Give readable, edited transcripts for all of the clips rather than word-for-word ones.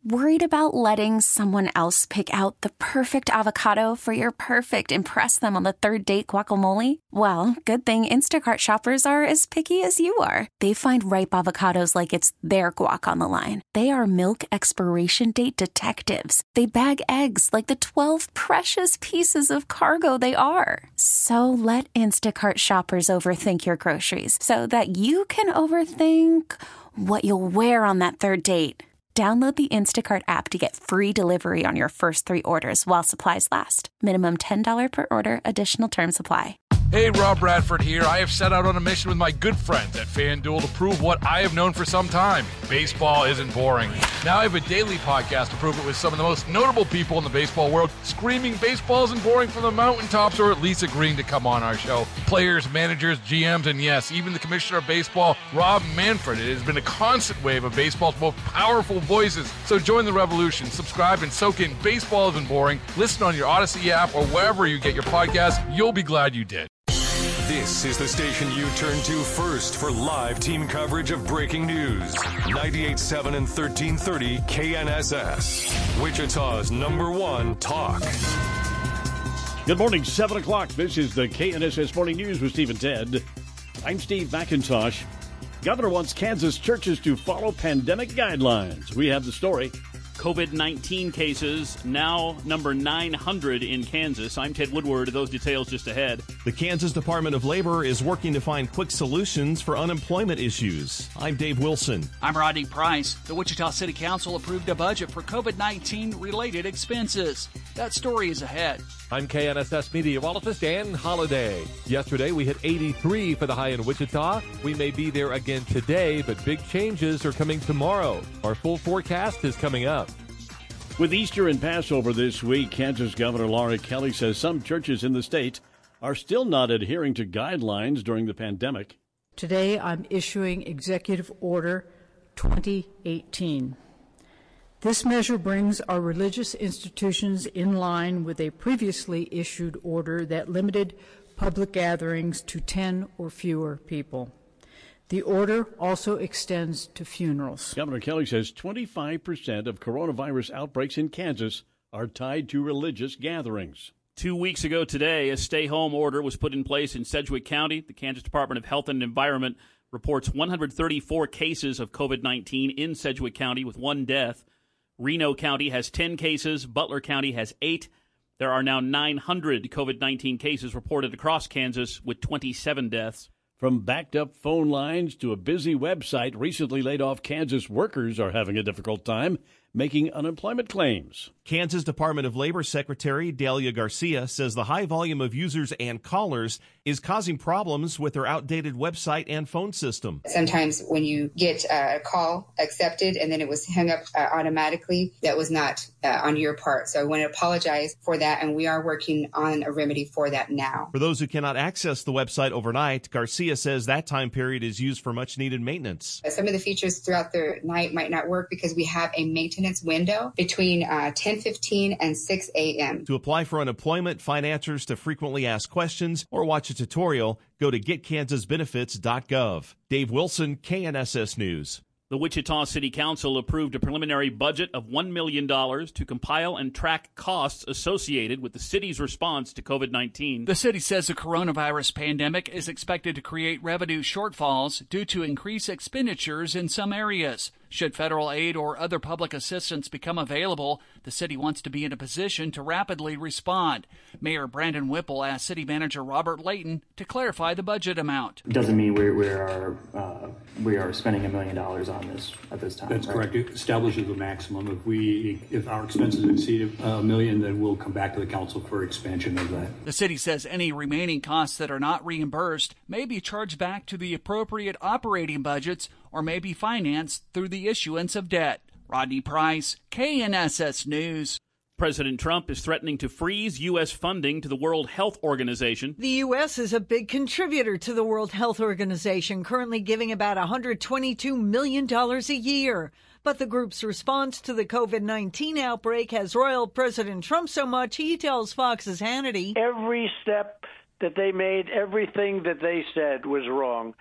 Worried about letting someone else pick out the perfect avocado for your perfect impress them on the third date guacamole? Well, good thing Instacart shoppers are as picky as you are. They find ripe avocados like it's their guac on the line. They are milk expiration date detectives. They bag eggs like the 12 precious pieces of cargo they are. So let Instacart shoppers overthink your groceries so that you can overthink what you'll wear on that third date. Download the Instacart app to get free delivery on your first 3 orders while supplies last. Minimum $10 per order. Additional terms apply. Hey, Rob Bradford here. I have set out on a mission with my good friends at FanDuel to prove what I have known for some time. Baseball isn't boring. Now I have a daily podcast to prove it with some of the most notable people in the baseball world, screaming baseball isn't boring from the mountaintops, or at least agreeing to come on our show. Players, managers, GMs, and yes, even the commissioner of baseball, Rob Manfred. It has been a constant wave of baseball's most powerful voices. So join the revolution. Subscribe and soak in Baseball Isn't Boring. Listen on your Odyssey app or wherever you get your podcasts. You'll be glad you did. This is the station you turn to first for live team coverage of breaking news. 98.7 and 1330 KNSS. Wichita's #1 talk. Good morning, 7 o'clock. This is the KNSS Morning News with Steve and Ted. I'm Steve McIntosh. Governor wants Kansas churches to follow pandemic guidelines. We have the story. COVID-19 cases now number 900 in Kansas. I'm Ted Woodward. Those details just ahead. The Kansas Department of Labor is working to find quick solutions for unemployment issues. I'm Dave Wilson. I'm Rodney Price. The Wichita City Council approved a budget for COVID-19 related expenses. That story is ahead. I'm KNSS meteorologist Dan Holliday. Yesterday we hit 83 for the high in Wichita. We may be there again today, but big changes are coming tomorrow. Our full forecast is coming up. With Easter and Passover this week, Kansas Governor Laura Kelly says some churches in the state are still not adhering to guidelines during the pandemic. Today I'm issuing Executive Order 2018. This measure brings our religious institutions in line with a previously issued order that limited public gatherings to 10 or fewer people. The order also extends to funerals. Governor Kelly says 25% of coronavirus outbreaks in Kansas are tied to religious gatherings. 2 weeks ago today, a stay-home order was put in place in Sedgwick County. The Kansas Department of Health and Environment reports 134 cases of COVID-19 in Sedgwick County with 1 death. Reno County has 10 cases. Butler County has 8. There are now 900 COVID-19 cases reported across Kansas with 27 deaths. From backed up phone lines to a busy website, recently laid off Kansas workers are having a difficult time making unemployment claims. Kansas Department of Labor Secretary Delia Garcia says the high volume of users and callers is causing problems with their outdated website and phone system. Sometimes when you get a call accepted and then it was hung up automatically, that was not on your part. So I want to apologize for that, and we are working on a remedy for that now. For those who cannot access the website overnight, Garcia says that time period is used for much-needed maintenance. Some of the features throughout the night might not work because we have a maintenance window between 10:15 and 6 a.m. To apply for unemployment, find answers to frequently asked questions, or watch a tutorial, go to getkansasbenefits.gov. Dave Wilson, KNSS News. The Wichita City Council approved a preliminary budget of $1 million to compile and track costs associated with the city's response to COVID-19. The city says the coronavirus pandemic is expected to create revenue shortfalls due to increased expenditures in some areas. Should federal aid or other public assistance become available, the city wants to be in a position to rapidly respond. Mayor Brandon Whipple asked City Manager Robert Layton to clarify the budget amount. It doesn't mean we are spending $1 million on this at this time. That's correct. It establishes the maximum. If our expenses exceed $1 million, then we'll come back to the council for expansion of that. The city says any remaining costs that are not reimbursed may be charged back to the appropriate operating budgets or may be financed through the issuance of debt. Rodney Price, KNSS News. President Trump is threatening to freeze U.S. funding to the World Health Organization. The U.S. is a big contributor to the World Health Organization, currently giving about $122 million a year. But the group's response to the COVID-19 outbreak has roiled President Trump so much, he tells Fox's Hannity. Every step that they made, everything that they said was wrong.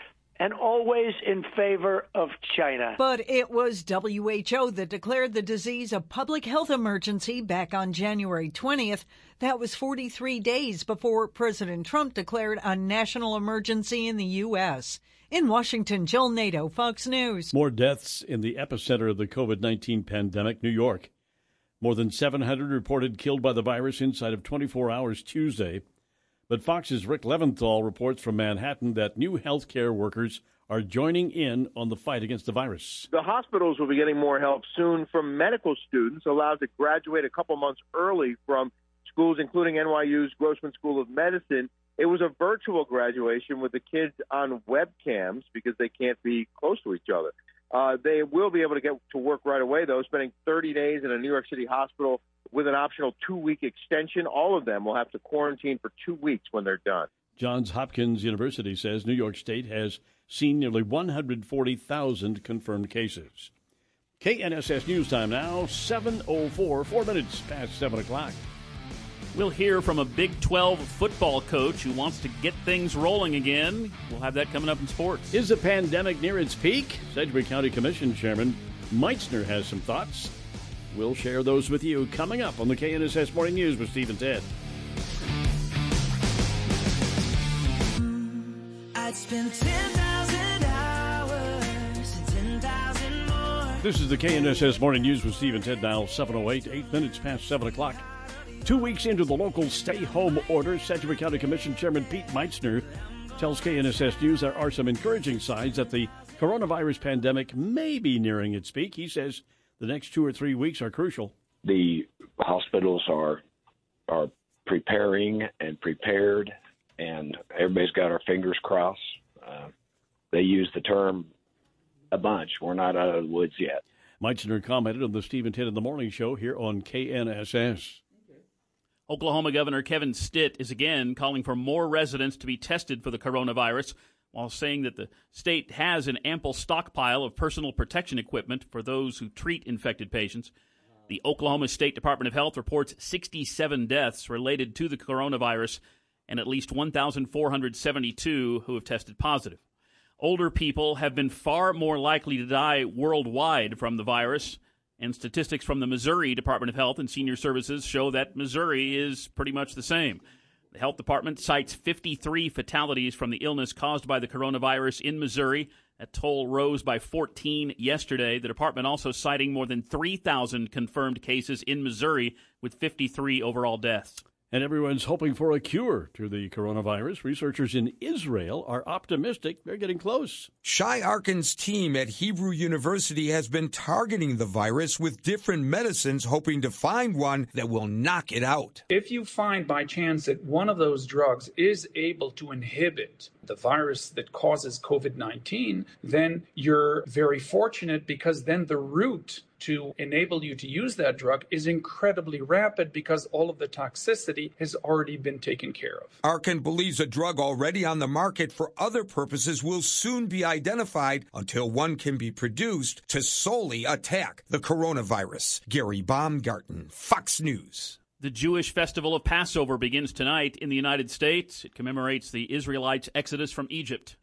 and always in favor of China. But it was WHO that declared the disease a public health emergency back on January 20th. That was 43 days before President Trump declared a national emergency in the U.S. In Washington, Jill Nato, Fox News. More deaths in the epicenter of the COVID-19 pandemic, New York. More than 700 reported killed by the virus inside of 24 hours Tuesday. But Fox's Rick Leventhal reports from Manhattan that new healthcare workers are joining in on the fight against the virus. The hospitals will be getting more help soon from medical students allowed to graduate a couple months early from schools, including NYU's Grossman School of Medicine. It was a virtual graduation with the kids on webcams because they can't be close to each other. They will be able to get to work right away, though, spending 30 days in a New York City hospital with an optional 2-week extension. All of them will have to quarantine for 2 weeks when they're done. Johns Hopkins University says New York State has seen nearly 140,000 confirmed cases. KNSS News Time now, 7:04, 4 minutes past 7 o'clock. We'll hear from a Big 12 football coach who wants to get things rolling again. We'll have that coming up in sports. Is the pandemic near its peak? Sedgwick County Commission Chairman Meitzner has some thoughts. We'll share those with you coming up on the KNSS Morning News with Steve and Ted. I'd spend 10,000 hours and 10,000 more. This is the KNSS Morning News with Steve and Ted now, 7:08, 8 minutes past 7 o'clock. 2 weeks into the local stay-home order, Sedgwick County Commission Chairman Pete Meitzner tells KNSS News there are some encouraging signs that the coronavirus pandemic may be nearing its peak. He says the next 2 or 3 weeks are crucial. The hospitals are preparing and prepared, and everybody's got our fingers crossed. They use the term a bunch. We're not out of the woods yet. Meitzner commented on the Steve and Ted in the Morning Show here on KNSS. Oklahoma Governor Kevin Stitt is again calling for more residents to be tested for the coronavirus, while saying that the state has an ample stockpile of personal protection equipment for those who treat infected patients. The Oklahoma State Department of Health reports 67 deaths related to the coronavirus and at least 1,472 who have tested positive. Older people have been far more likely to die worldwide from the virus, and statistics from the Missouri Department of Health and Senior Services show that Missouri is pretty much the same. The health department cites 53 fatalities from the illness caused by the coronavirus in Missouri. That toll rose by 14 yesterday. The department also citing more than 3,000 confirmed cases in Missouri with 53 overall deaths. And everyone's hoping for a cure to the coronavirus. Researchers in Israel are optimistic they're getting close. Shai Arkin's team at Hebrew University has been targeting the virus with different medicines, hoping to find one that will knock it out. If you find by chance that one of those drugs is able to inhibit the virus that causes COVID-19, then you're very fortunate, because then the route to enable you to use that drug is incredibly rapid because all of the toxicity has already been taken care of. Arkin believes a drug already on the market for other purposes will soon be identified until one can be produced to solely attack the coronavirus. Gary Baumgarten, Fox News. The Jewish festival of Passover begins tonight in the United States. It commemorates the Israelites' exodus from Egypt.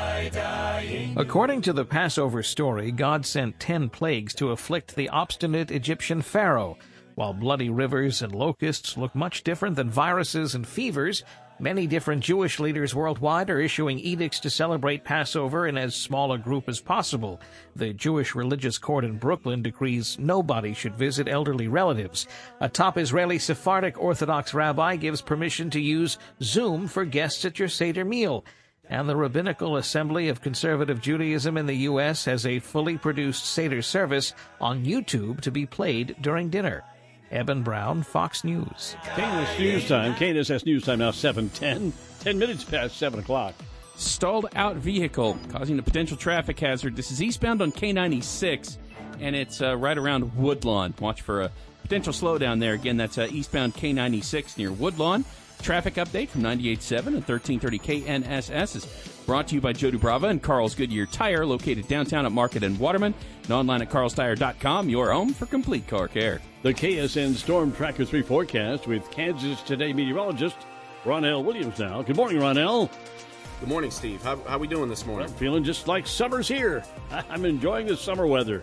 According to the Passover story, God sent 10 plagues to afflict the obstinate Egyptian Pharaoh. While bloody rivers and locusts look much different than viruses and fevers, many different Jewish leaders worldwide are issuing edicts to celebrate Passover in as small a group as possible. The Jewish Religious Court in Brooklyn decrees nobody should visit elderly relatives. A top Israeli Sephardic Orthodox rabbi gives permission to use Zoom for guests at your Seder meal. And the Rabbinical Assembly of Conservative Judaism in the U.S. has a fully produced Seder service on YouTube to be played during dinner. Eben Brown, Fox News. KNSS News Time. KNSS News Time now 7:10. 10 minutes past 7 o'clock. Stalled out vehicle causing a potential traffic hazard. This is eastbound on K96, and it's right around Woodlawn. Watch for a potential slowdown there. Again, that's eastbound K96 near Woodlawn. Traffic update from 98.7 and 1330 KNSS is brought to you by Joe Dubrava and Carl's Goodyear Tire, located downtown at Market and Waterman, and online at carlstire.com, your home for complete car care. The KSN Storm Tracker 3 forecast with Kansas Today meteorologist Ronell Williams now. Good morning, Ronell. Good morning, Steve. How we doing this morning? I'm feeling just like summer's here. I'm enjoying the summer weather.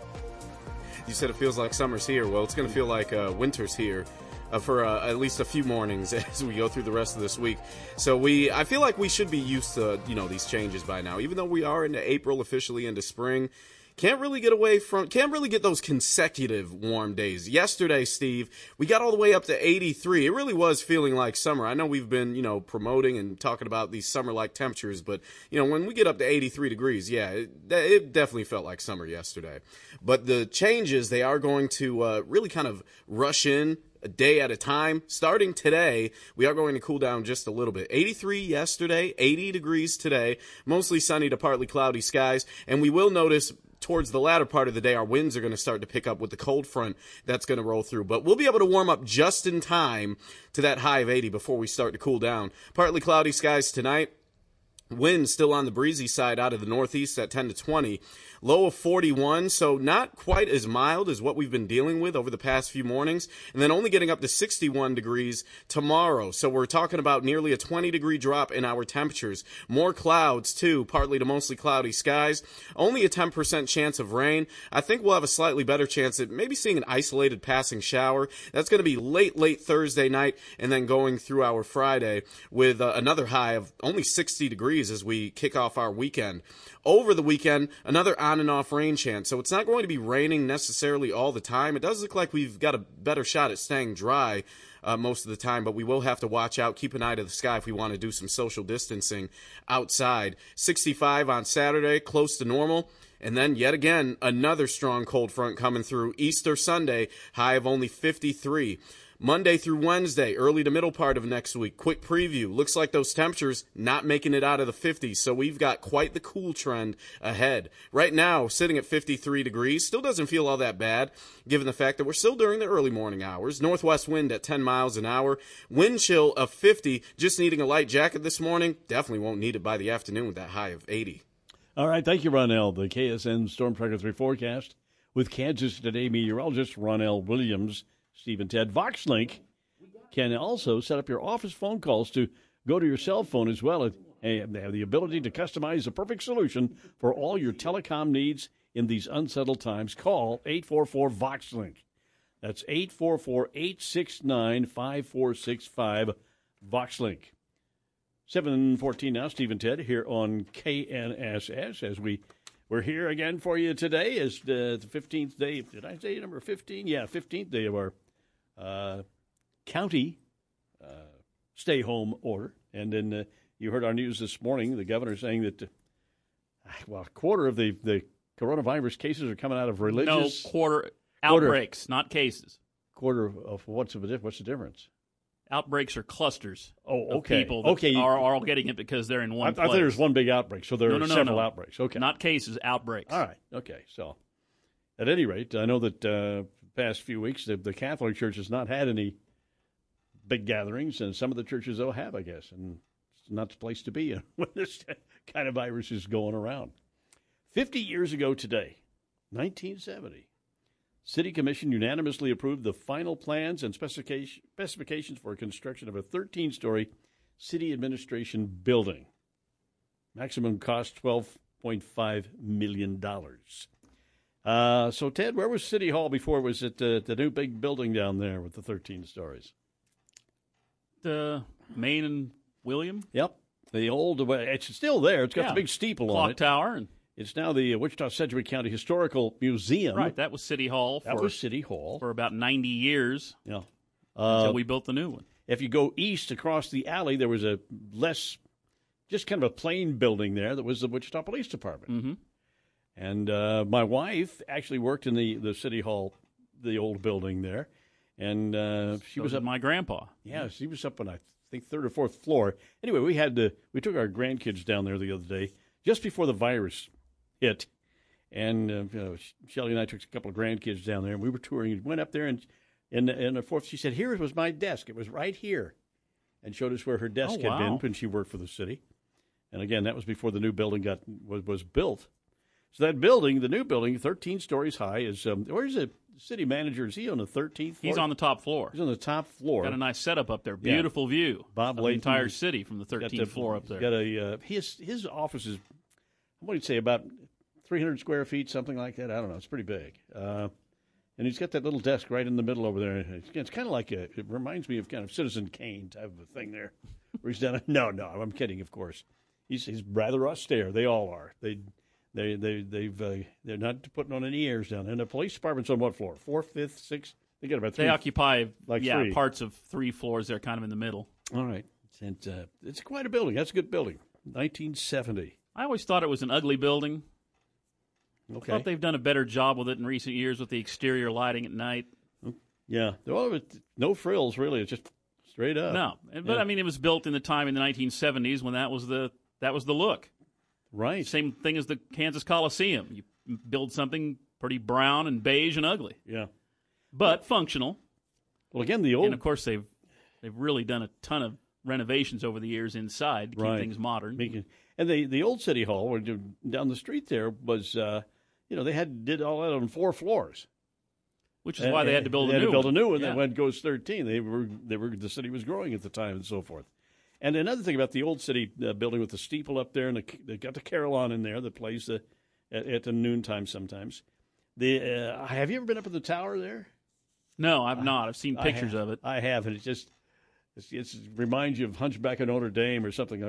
You said it feels like summer's here. Well, it's going to feel like winter's here for at least a few mornings as we go through the rest of this week. So I feel like we should be used to, these changes by now. Even though we are into April, officially into spring, can't really get those consecutive warm days. Yesterday, Steve, we got all the way up to 83. It really was feeling like summer. I know we've been, promoting and talking about these summer-like temperatures, but, when we get up to 83 degrees, yeah, it definitely felt like summer yesterday. But the changes, they are going to really kind of rush in a day at a time. Starting today, we are going to cool down just a little bit. 83 yesterday, 80 degrees today, mostly sunny to partly cloudy skies, and we will notice towards the latter part of the day, our winds are going to start to pick up with the cold front that's going to roll through. But we'll be able to warm up just in time to that high of 80 before we start to cool down. Partly cloudy skies tonight. Winds still on the breezy side out of the northeast at 10 to 20. Low of 41, so not quite as mild as what we've been dealing with over the past few mornings. And then only getting up to 61 degrees tomorrow. So we're talking about nearly a 20-degree drop in our temperatures. More clouds, too, partly to mostly cloudy skies. Only a 10% chance of rain. I think we'll have a slightly better chance at maybe seeing an isolated passing shower. That's going to be late Thursday night and then going through our Friday with another high of only 60 degrees as we kick off our weekend. Over the weekend, another on and off rain chance. So it's not going to be raining necessarily all the time. It does look like we've got a better shot at staying dry most of the time, but we will have to watch out, keep an eye to the sky if we want to do some social distancing outside. 65 on Saturday, close to normal. And then yet again, another strong cold front coming through Easter Sunday, high of only 53. Monday through Wednesday, early to middle part of next week. Quick preview. Looks like those temperatures not making it out of the 50s, so we've got quite the cool trend ahead. Right now, sitting at 53 degrees. Still doesn't feel all that bad, given the fact that we're still during the early morning hours. Northwest wind at 10 miles an hour. Wind chill of 50. Just needing a light jacket this morning. Definitely won't need it by the afternoon with that high of 80. All right, thank you, Ronell. The KSN Storm Tracker 3 forecast with Kansas Today meteorologist Ronell Williams. Steve and Ted. VoxLink can also set up your office phone calls to go to your cell phone as well. They have the ability to customize the perfect solution for all your telecom needs in these unsettled times. Call 844-VoxLink. That's 844-869-5465, VoxLink. 7:14 now, Steve and Ted here on KNSS as we're here again for you today is the 15th day. Did I say number 15? Yeah, 15th day of our county stay-home order. And then you heard our news this morning, the governor saying that, a quarter of the coronavirus cases are coming out of religious. No, quarter outbreaks, not cases. Quarter of what's the difference? Outbreaks are clusters. Oh, okay. Of people that are all getting it because they're in one place. I thought there was one big outbreak, so there are several outbreaks. Okay. Not cases, outbreaks. All right. Okay. So, at any rate, I know that the past few weeks, the Catholic Church has not had any big gatherings, and some of the churches, though, have, I guess. And it's not the place to be when this kind of virus is going around. 50 years ago today, 1970, City Commission unanimously approved the final plans and specifications for construction of a 13-story city administration building. Maximum cost $12.5 million. So, Ted, where was City Hall before? Was it the new big building down there with the 13 stories? The Main and William? Yep. The old, it's still there. It's got the big steeple on it. Clock tower. And it's now the Wichita-Sedgwick County Historical Museum. Right, that was City Hall. For about 90 years. Yeah. Until we built the new one. If you go east across the alley, there was just kind of a plain building there that was the Wichita Police Department. Mm-hmm. And my wife actually worked in the City Hall, the old building there. And she was up. My grandpa. Yeah, she was up on, I think, third or fourth floor. Anyway, we took our grandkids down there the other day, just before the virus hit. And Shelly and I took a couple of grandkids down there, and we were touring. And went up there, and in the fourth, she said, "Here was my desk. It was right here," and showed us where her desk had been when she worked for the city. And again, that was before the new building was built. So that building, the new building, 13 stories high, is where's the city manager? Is he on the 13th floor? He's on the top floor. He's on the top floor. Got a nice setup up there. Beautiful view. Bob of Layton, the entire city from the 13th floor up there. Got a his office is, what do you say, about 300 square feet, something like that. I don't know. It's pretty big. And he's got that little desk right in the middle over there. It's kind of like it reminds me of kind of Citizen Kane type of a thing there, where he's down. No, I'm kidding, of course. He's rather austere. They all are. They're not putting on any airs down there. And the police department's on what floor? 4th, 5th, 6th? They got about 3. They occupy three. Parts of 3 floors. They're kind of in the middle. All right. And, it's quite a building. That's a good building. 1970. I always thought it was an ugly building. Okay. I thought they've done a better job with it in recent years with the exterior lighting at night. Yeah. Well, no frills, really. It's just straight up. No. But, I mean, it was built in the time in the 1970s when that was the look. Right. Same thing as the Kansas Coliseum. You build something pretty brown and beige and ugly. Yeah. But functional. Well, again, the old... And, of course, they've really done a ton of renovations over the years inside to keep things modern. And the old City Hall, down the street there, was... they did all that on 4 floors, which is why they had to build a new one. Build a new one. Yeah. Then when it goes 13, the city was growing at the time and so forth. And another thing about the old city building with the steeple up there, and they got the Carillon in there that plays at the noontime sometimes. Have you ever been up in the tower there? No, I've not. I've seen pictures of it. I have, and it reminds you of Hunchback of Notre Dame or something,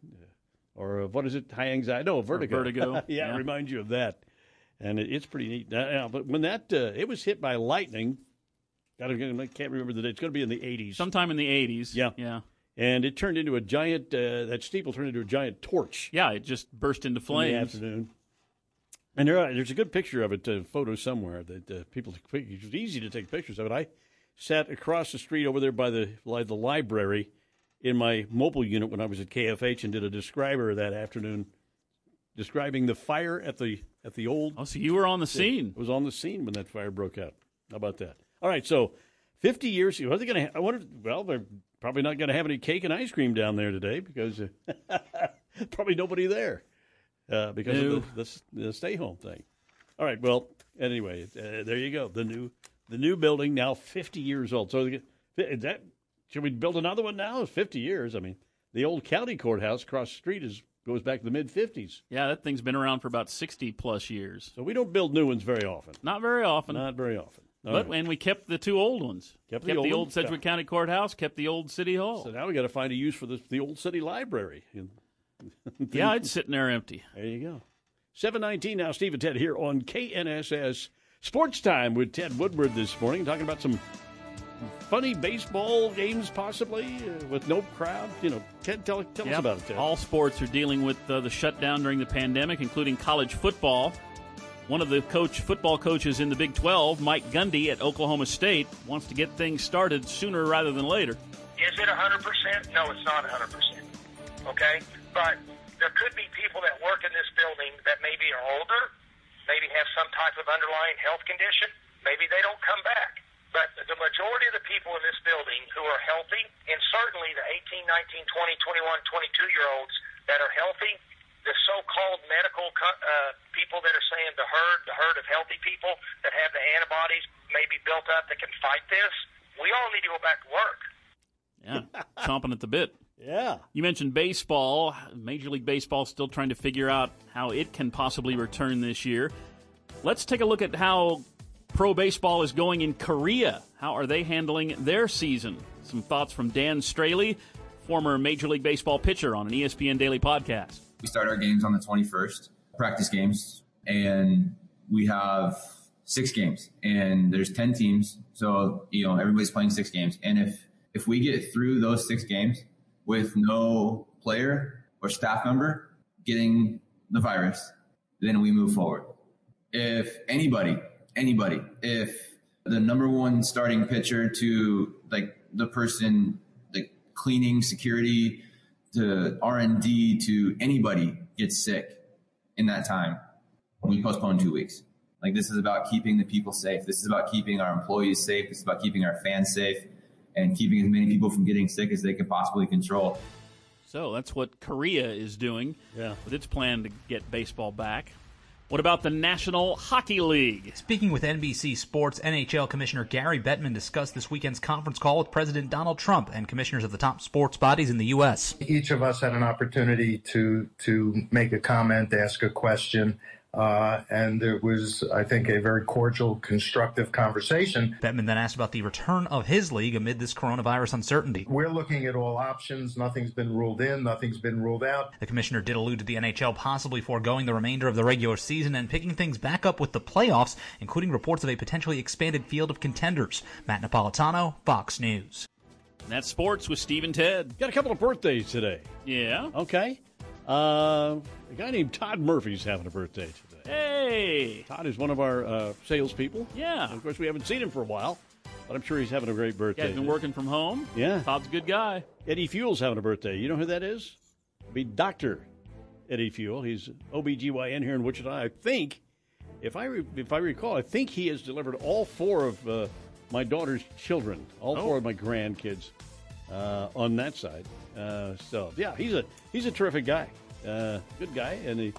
or what is it? High anxiety? No, Vertigo. Vertigo. Yeah, it reminds you of that. And it's pretty neat. But when it was hit by lightning, I can't remember the date. It's going to be in the 80s. Sometime in the 80s. Yeah. And it turned into a giant, that steeple turned into a giant torch. Yeah, it just burst into flames. In the afternoon. And there's a good picture of it, a photo somewhere that people took pictures. It was easy to take pictures of it. I sat across the street over there by the library in my mobile unit when I was at KFH and did a describer that afternoon, describing the fire at the old... Oh, so you were on the scene. I was on the scene when that fire broke out. How about that? All right, so 50 years... What are they going to... I wonder... Well, they're probably not going to have any cake and ice cream down there today because probably nobody there because of the stay-home thing. All right, well, anyway, there you go. The new building, now 50 years old. So should we build another one now? It's 50 years. I mean, the old county courthouse across the street goes back to the mid-50s. Yeah, that thing's been around for about 60-plus years. So we don't build new ones very often. Not very often. And we kept the 2 old ones. Kept the old Sedgwick County Courthouse, kept the old City Hall. So now we got to find a use for the old city library. Yeah, it's sitting there empty. There you go. 7:19 now, Steve and Ted here on KNSS Sports Time with Ted Woodward this morning, talking about some funny baseball games possibly with no crowd. Ted, tell us about it, Ted. All sports are dealing with the shutdown during the pandemic, including college football. One of the football coaches in the Big 12, Mike Gundy at Oklahoma State, wants to get things started sooner rather than later. Is it 100%? No, it's not 100%. Okay? But there could be people that work in this building that maybe are older, maybe have some type of underlying health condition. Maybe they don't come back. But the majority of the people in this building who are healthy, and certainly the 18, 19, 20, 21, 22-year-olds that are healthy, the so-called medical people that are saying the herd of healthy people that have the antibodies maybe built up that can fight this, we all need to go back to work. Yeah, chomping at the bit. Yeah. You mentioned baseball. Major League Baseball still trying to figure out how it can possibly return this year. Let's take a look at how pro baseball is going in Korea. How are they handling their season? Some thoughts from Dan Straley, former Major League Baseball pitcher, on an ESPN Daily podcast. We start our games on the 21st, practice games, and we have 6 games, and there's 10 teams. So, everybody's playing 6 games. And if we get through those 6 games with no player or staff member getting the virus, then we move forward. If anybody, if the number one starting pitcher to the person, cleaning, security, to R&D, to anybody gets sick in that time, we postpone 2 weeks. This is about keeping the people safe. This is about keeping our employees safe. This is about keeping our fans safe and keeping as many people from getting sick as they can possibly control. So that's what Korea is doing with its plan to get baseball back. What about the National Hockey League? Speaking with NBC Sports, NHL Commissioner Gary Bettman discussed this weekend's conference call with President Donald Trump and commissioners of the top sports bodies in the U.S. Each of us had an opportunity to make a comment, ask a question. And it was, I think, a very cordial, constructive conversation. Bettman then asked about the return of his league amid this coronavirus uncertainty. We're looking at all options. Nothing's been ruled in. Nothing's been ruled out. The commissioner did allude to the NHL possibly foregoing the remainder of the regular season and picking things back up with the playoffs, including reports of a potentially expanded field of contenders. Matt Napolitano, Fox News. And that's sports with Steve and Ted. Got a couple of birthdays today. Yeah. Okay. A guy named Todd Murphy's having a birthday today. Hey! Todd is one of our salespeople. Yeah. Of course, we haven't seen him for a while, but I'm sure he's having a great birthday. Yeah, he's been working from home. Yeah. Todd's a good guy. Eddie Fuel's having a birthday. You know who that is? It'd be Dr. Eddie Fuel. He's OBGYN here in Wichita. I think, if I recall, I think he has delivered all four of my daughter's children, all four of my grandkids on that side. So, yeah, he's a terrific guy. Good guy, and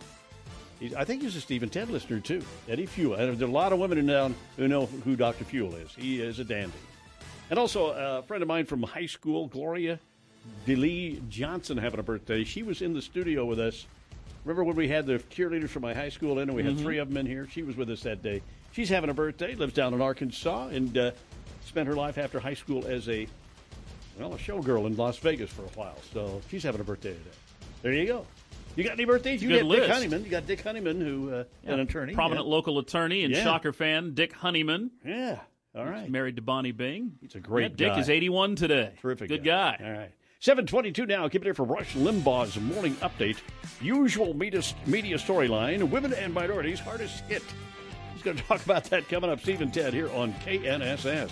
I think he's a Steve and Ted listener, too. Eddie Fuel. And there are a lot of women in town who know who Dr. Fuel is. He is a dandy. And also, a friend of mine from high school, Gloria DeLee Johnson, having a birthday. She was in the studio with us. Remember when we had the cheerleaders from my high school in, and we had three of them in here? She was with us that day. She's having a birthday, lives down in Arkansas, and spent her life after high school as a showgirl in Las Vegas for a while. So she's having a birthday today. There you go. You got any birthdays? You got Dick Honeyman. You got Dick Honeyman, who an attorney. Prominent local attorney and Shocker fan, Dick Honeyman. Yeah. All right. He's married to Bonnie Bing. He's a great guy. Dick is 81 today. Terrific Good guy. All right. 7:22 now. Keep it here for Rush Limbaugh's morning update. Usual media storyline, women and minorities hardest hit. He's going to talk about that coming up. Steve and Ted here on KNSS.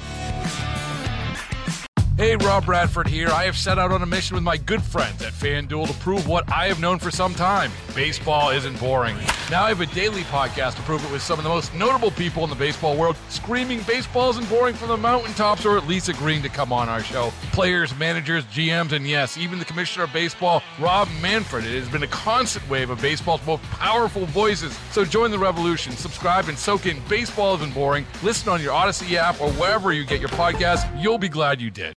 Hey, Rob Bradford here. I have set out on a mission with my good friends at FanDuel to prove what I have known for some time. Baseball isn't boring. Now I have a daily podcast to prove it with some of the most notable people in the baseball world, screaming baseball isn't boring from the mountaintops, or at least agreeing to come on our show. Players, managers, GMs, and yes, even the commissioner of baseball, Rob Manfred. It has been a constant wave of baseball's most powerful voices. So join the revolution. Subscribe and soak in Baseball Isn't Boring. Listen on your Odyssey app or wherever you get your podcasts. You'll be glad you did.